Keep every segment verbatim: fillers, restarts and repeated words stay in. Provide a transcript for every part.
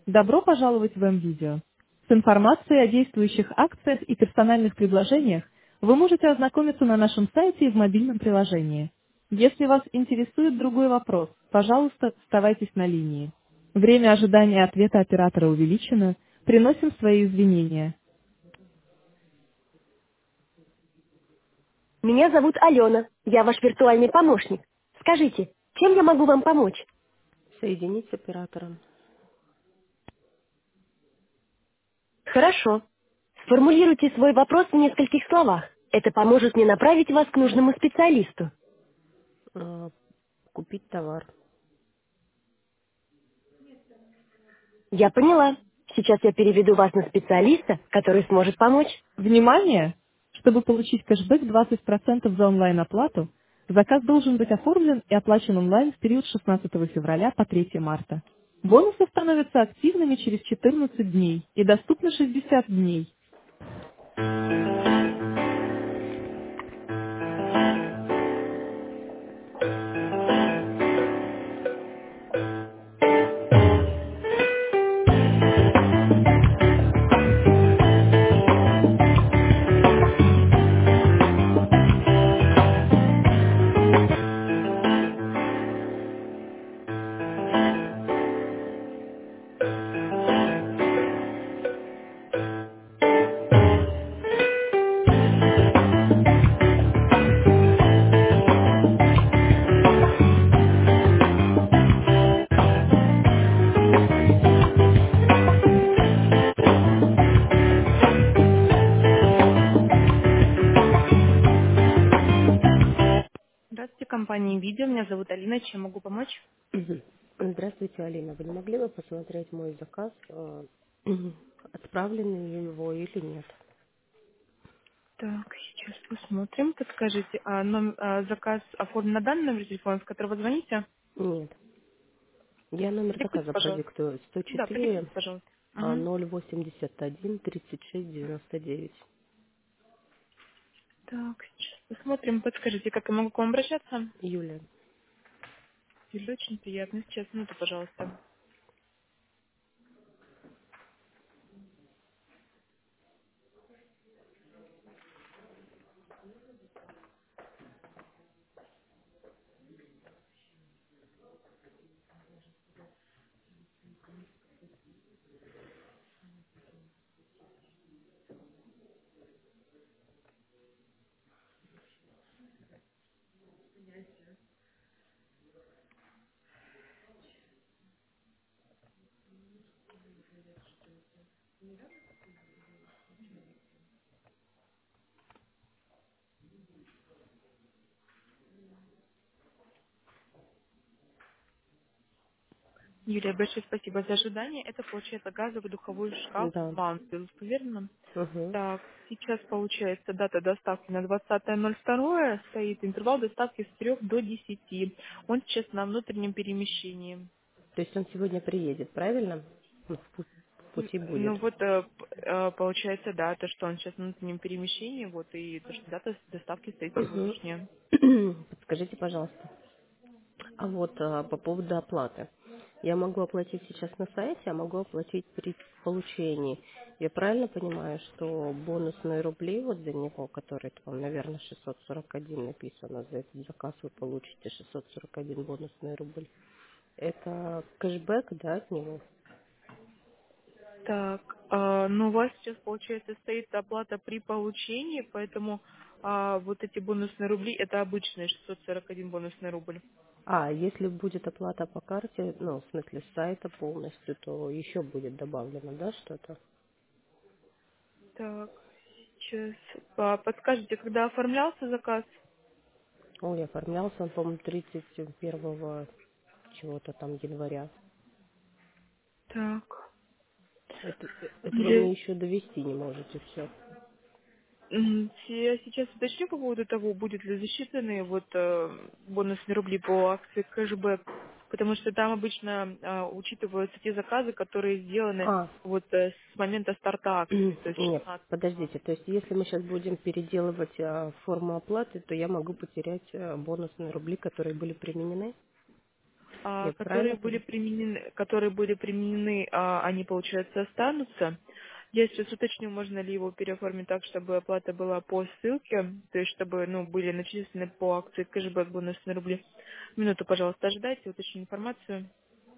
Добро пожаловать в М-Видео. С информацией о действующих акциях и персональных предложениях вы можете ознакомиться на нашем сайте и в мобильном приложении. Если вас интересует другой вопрос, пожалуйста, оставайтесь на линии. Время ожидания ответа оператора увеличено. Приносим свои извинения. Меня зовут Алена. Я ваш виртуальный помощник. Скажите, чем я могу вам помочь? Соединить с оператором. Хорошо. Сформулируйте свой вопрос в нескольких словах. Это поможет мне направить вас к нужному специалисту. А, купить товар. Я поняла. Сейчас я переведу вас на специалиста, который сможет помочь. Внимание! Чтобы получить кэшбэк двадцать процентов за онлайн-оплату, заказ должен быть оформлен и оплачен онлайн в период с шестнадцатого февраля по третьего марта. Бонусы становятся активными через четырнадцать дней и доступны шестьдесят дней. Здравствуйте, компания «Видео». Меня зовут Алина. Чем могу помочь? Мгм. Здравствуйте, Алина. Вы не могли бы посмотреть мой заказ, а, отправленный ли его или нет? Так, сейчас посмотрим. Подскажите, а, ном- а, заказ оформлен на данный номер телефона, с которого звоните? Нет. Я номер Диктуйте, заказа пожалуйста. продиктую. Да, сто четыре, продиктуйте, пожалуйста. а, Угу. ноль восемьдесят один тридцать шесть девяносто девять. Так, сейчас посмотрим. Подскажите, как я могу к вам обращаться? Юля. Юля, очень приятно. Сейчас, минуту, пожалуйста. Юлия, большое спасибо за ожидание. Это, получается, газовый духовой шкаф Да. Ванфилд, верно? Угу. Так, сейчас, получается, дата доставки на двадцатое ноль второе стоит, интервал доставки с трех до десяти. Он сейчас на внутреннем перемещении. То есть он сегодня приедет, правильно? Ну, В пу- в Н- пути будет. Ну вот, э, п- э, получается, да, то, что он сейчас на внутреннем перемещении, вот, и то, что дата доставки стоит Угу. сегодняшняя. Подскажите, пожалуйста. А вот а, по поводу оплаты. Я могу оплатить сейчас на сайте, а могу оплатить при получении. Я правильно понимаю, что бонусные рубли вот за него, который там, наверное, шестьсот сорок один написано, за этот заказ вы получите шестьсот сорок один бонусный рубль. Это кэшбэк, да, от него? Так, а, ну у вас сейчас, получается, стоит оплата при получении, поэтому а, вот эти бонусные рубли, это обычные шестьсот сорок один бонусный рубль. А, если будет оплата по карте, ну, в смысле с сайта полностью, то еще будет добавлено, да, что-то? Так, сейчас а, подскажите, когда оформлялся заказ? Ой, оформлялся он, по-моему, тридцать первого чего-то там января. Так, Это, это вы или мне еще довести не можете все. м, я сейчас уточню по поводу того, будет ли засчитаны вот э, бонусные рубли по акции кэшбэк, потому что там обычно а, учитываются те заказы, которые сделаны А, вот э, с момента старта акции, то есть нет, шестнадцатого. подождите. То есть, если мы сейчас будем переделывать а, форму оплаты, то я могу потерять а, бонусные рубли, которые были применены? а, Я которые правильно были поняла? применены, которые были применены, а, они, получается, останутся. Я сейчас уточню, можно ли его переоформить так, чтобы оплата была по ссылке, то есть чтобы, ну, были начислены по акции кэшбэк бонусные рубли. Минуту, пожалуйста, ожидайте, уточню информацию.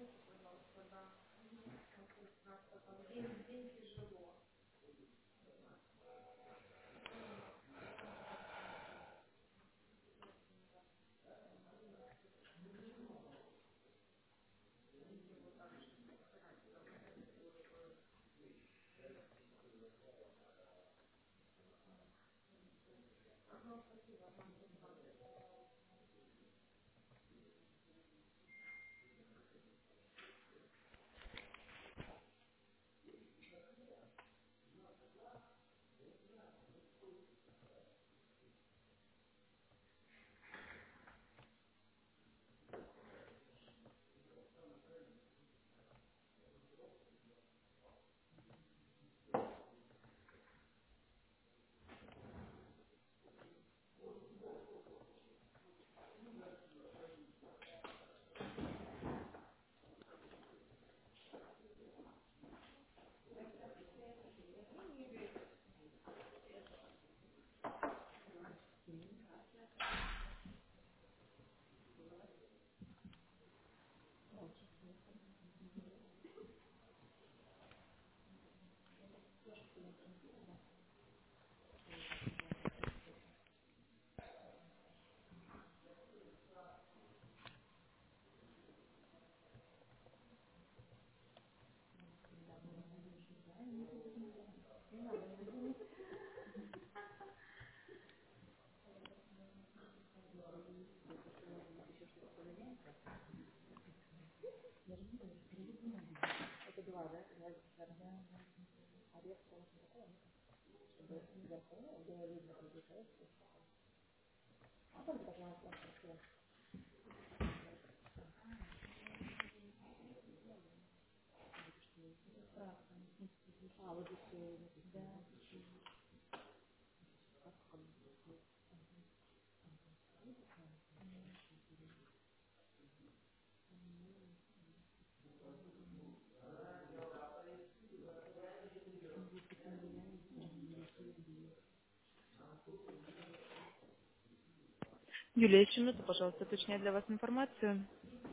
Юлия, еще минуту, пожалуйста, уточняю для вас информацию.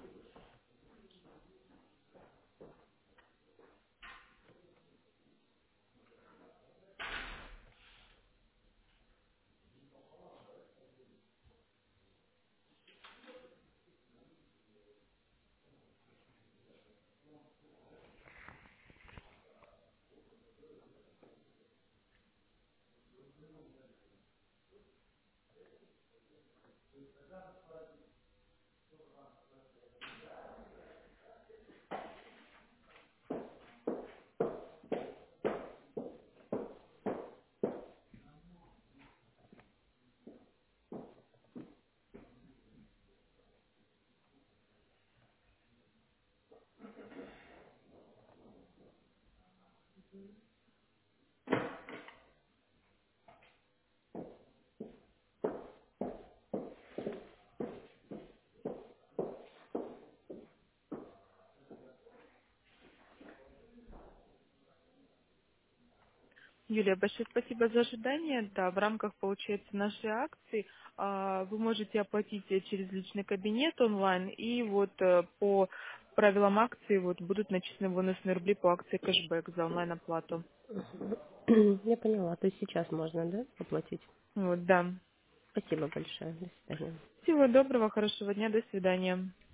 Юлия, большое спасибо за ожидание. Да, в рамках, получается, нашей акции а, вы можете оплатить э, через личный кабинет онлайн, и вот э, по правилам акции вот будут начислены бонусные рубли по акции кэшбэк за онлайн-оплату. Мгм. Я поняла. То есть сейчас можно, да, оплатить? Вот, да. Спасибо большое. До свидания. Всего доброго, хорошего дня, до свидания.